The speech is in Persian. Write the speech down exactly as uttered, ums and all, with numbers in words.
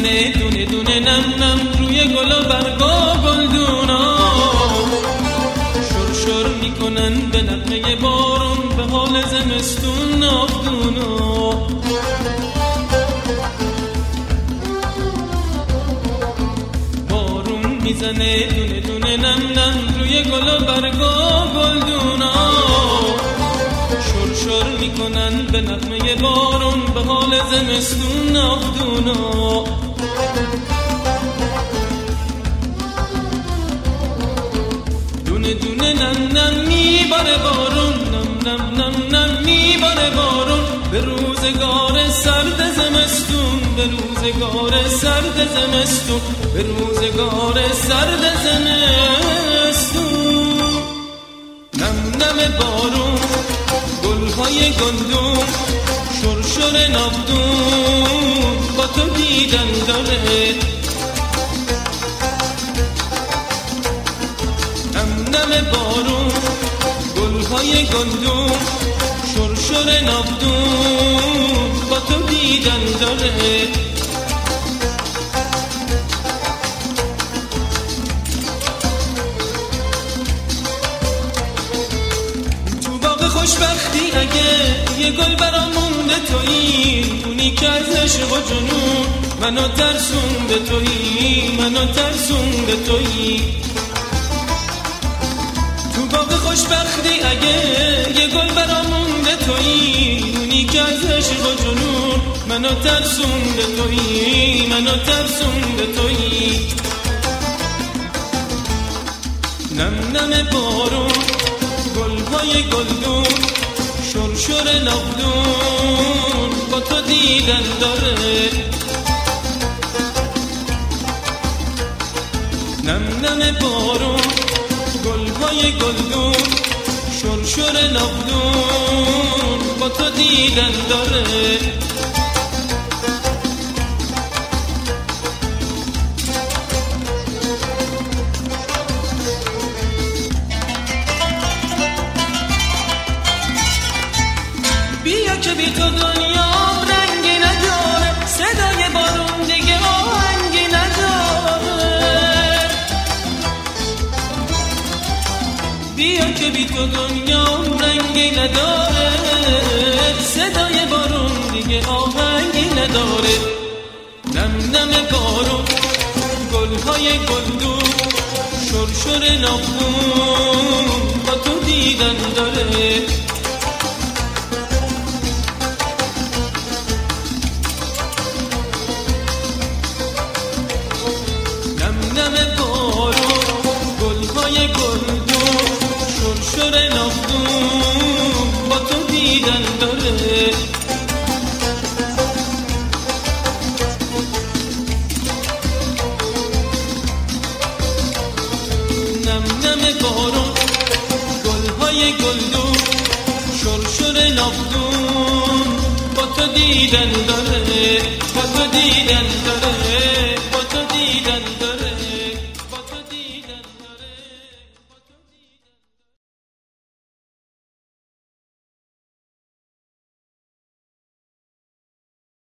میزنه دونه دونه نم نم روی گل و برگا گلدونا، شر شر میکنن به نغمه بارون به حال زمستون نافدونا. بارون میزنه دونه دونه نم نم روی گل و برگا گلدونا، شر شر میکنن به نغمه بارون به حال زمستون نافدونا. دونه دونه نم نم میباره بارون، نم نم نم نم میباره بارون به روزگار سرد زمستون، به روزگار سرد زمستون، به روزگار سرد زمستون. نم نم بارون گلهای گندم، شر شر نافدون با تو دیدن داره. نم نم بارون گلهای گندم، شر شر نافدون با تو دیدن داره. خوشبختی اگه یه گل برام مونده تویی، اونی که از عشق و جنون منو ترسونده تویی، منو ترسونده تویی. تو باغ خوشبختی اگه یه گل برام مونده تویی، اونی که از عشق و جنون منو ترسونده تویی، منو ترسونده تویی. نم نم بارون گلهای گلدون، شر شر نافدون با تو دیدن داره. نم نم بارون گلهای گلدون، شر شر نافدون با تو دیدن داره. بیا که بی تو دنیا رنگی نداره، صدای بارون دیگه آهنگی نداره. بیا که بی تو دنیا رنگی نداره، صدای بارون دیگه آهنگی نداره. نم نم بارون گلهای گلدون، شر شر نافدون با تو دیدن داره. نم بارون گلهای گلدون، شر شر نافدون با تو دیدن داره. نم نم بارون گلهای گلدون، شر شر نافدون با تو دیدن داره، با تو دیدن داره، با تو دیدن داره.